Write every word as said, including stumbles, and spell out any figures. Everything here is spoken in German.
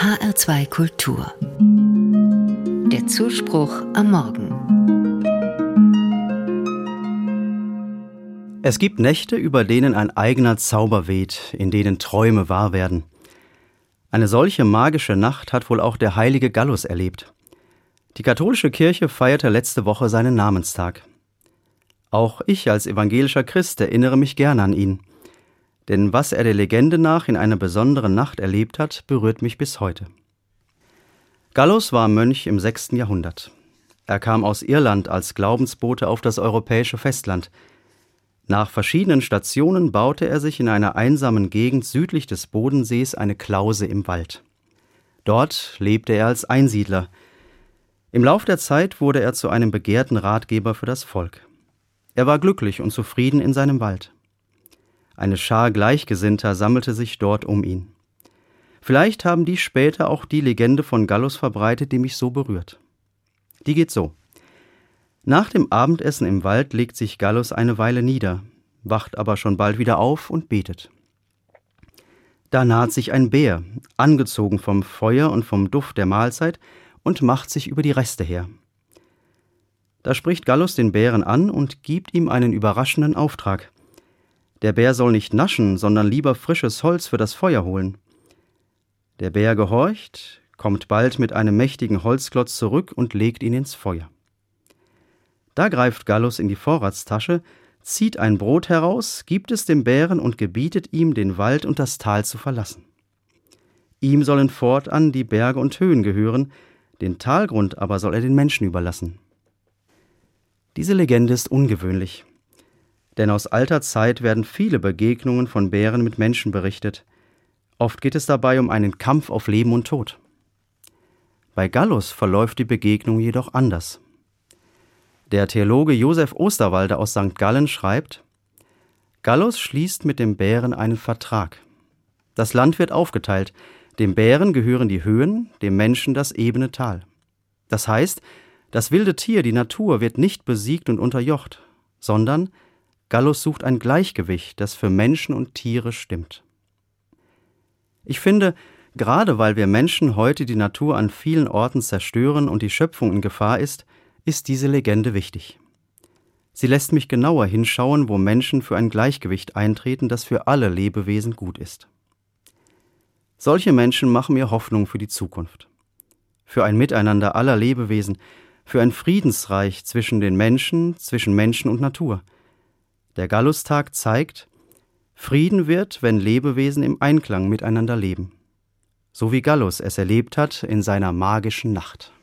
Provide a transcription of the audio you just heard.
H R zwei Kultur. Der Zuspruch am Morgen. Es gibt Nächte, über denen ein eigener Zauber weht, in denen Träume wahr werden. Eine solche magische Nacht hat wohl auch der heilige Gallus erlebt. Die katholische Kirche feierte letzte Woche seinen Namenstag. Auch ich als evangelischer Christ erinnere mich gerne an ihn. Denn was er der Legende nach in einer besonderen Nacht erlebt hat, berührt mich bis heute. Gallus war Mönch im sechsten Jahrhundert. Er kam aus Irland als Glaubensbote auf das europäische Festland. Nach verschiedenen Stationen baute er sich in einer einsamen Gegend südlich des Bodensees eine Klause im Wald. Dort lebte er als Einsiedler. Im Lauf der Zeit wurde er zu einem begehrten Ratgeber für das Volk. Er war glücklich und zufrieden in seinem Wald. Eine Schar Gleichgesinnter sammelte sich dort um ihn. Vielleicht haben die später auch die Legende von Gallus verbreitet, die mich so berührt. Die geht so. Nach dem Abendessen im Wald legt sich Gallus eine Weile nieder, wacht aber schon bald wieder auf und betet. Da naht sich ein Bär, angezogen vom Feuer und vom Duft der Mahlzeit, und macht sich über die Reste her. Da spricht Gallus den Bären an und gibt ihm einen überraschenden Auftrag. Der Bär soll nicht naschen, sondern lieber frisches Holz für das Feuer holen. Der Bär gehorcht, kommt bald mit einem mächtigen Holzklotz zurück und legt ihn ins Feuer. Da greift Gallus in die Vorratstasche, zieht ein Brot heraus, gibt es dem Bären und gebietet ihm, den Wald und das Tal zu verlassen. Ihm sollen fortan die Berge und Höhen gehören, den Talgrund aber soll er den Menschen überlassen. Diese Legende ist ungewöhnlich, denn aus alter Zeit werden viele Begegnungen von Bären mit Menschen berichtet. Oft geht es dabei um einen Kampf auf Leben und Tod. Bei Gallus verläuft die Begegnung jedoch anders. Der Theologe Josef Osterwalder aus Sankt Gallen schreibt: Gallus schließt mit dem Bären einen Vertrag. Das Land wird aufgeteilt, dem Bären gehören die Höhen, dem Menschen das ebene Tal. Das heißt, das wilde Tier, die Natur, wird nicht besiegt und unterjocht, sondern Gallus sucht ein Gleichgewicht, das für Menschen und Tiere stimmt. Ich finde, gerade weil wir Menschen heute die Natur an vielen Orten zerstören und die Schöpfung in Gefahr ist, ist diese Legende wichtig. Sie lässt mich genauer hinschauen, wo Menschen für ein Gleichgewicht eintreten, das für alle Lebewesen gut ist. Solche Menschen machen mir Hoffnung für die Zukunft. Für ein Miteinander aller Lebewesen, für ein Friedensreich zwischen den Menschen, zwischen Menschen und Natur. Der Gallustag zeigt, Frieden wird, wenn Lebewesen im Einklang miteinander leben. So wie Gallus es erlebt hat in seiner magischen Nacht.